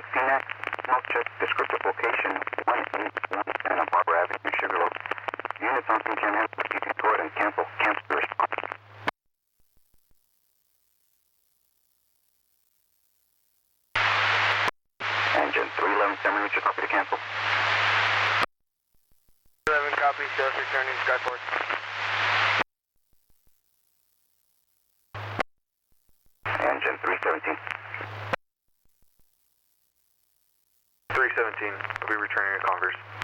PNAC, North check descriptive location 181 Santa Barbara Avenue, Sugarloaf. Units on scene can handle PT toward and cancel the response. Engine 311, San Richard, copy to cancel. 11 copy, sales returning Skyport. Engine 317. 317, we'll be returning to Converse.